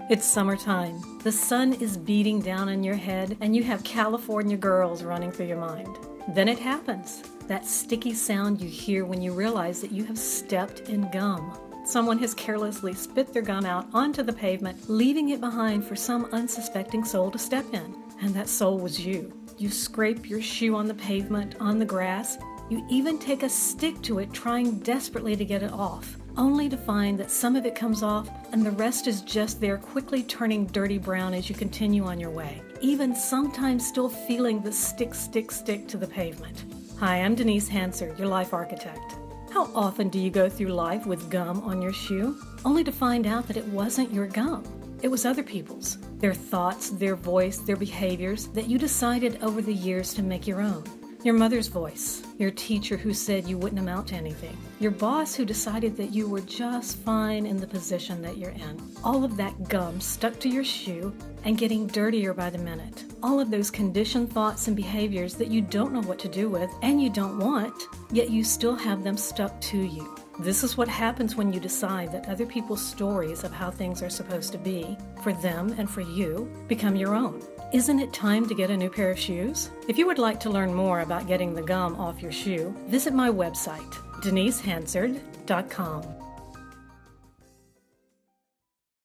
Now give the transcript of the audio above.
It's summertime. The sun is beating down on your head, and you have California girls running through your mind. Then it happens. That sticky sound you hear when you realize that you have stepped in gum. Someone has carelessly spit their gum out onto the pavement, leaving it behind for some unsuspecting soul to step in. And that soul was you. You scrape your shoe on the pavement, on the grass. You even take a stick to it, trying desperately to get it off, only to find that some of it comes off and the rest is just there, quickly turning dirty brown as you continue on your way, even sometimes still feeling the stick to the pavement. Hi, I'm Denise Hansard, your life architect. How often do you go through life with gum on your shoe, only to find out that it wasn't your gum? It was other people's, their thoughts, their voice, their behaviors that you decided over the years to make your own. Your mother's voice, your teacher who said you wouldn't amount to anything, your boss who decided that you were just fine in the position that you're in. All of that gum stuck to your shoe and getting dirtier by the minute. All of those conditioned thoughts and behaviors that you don't know what to do with and you don't want, yet you still have them stuck to you. This is what happens when you decide that other people's stories of how things are supposed to be, for them and for you, become your own. Isn't it time to get a new pair of shoes? If you would like to learn more about getting the gum off your shoe, visit my website, denisehansard.com.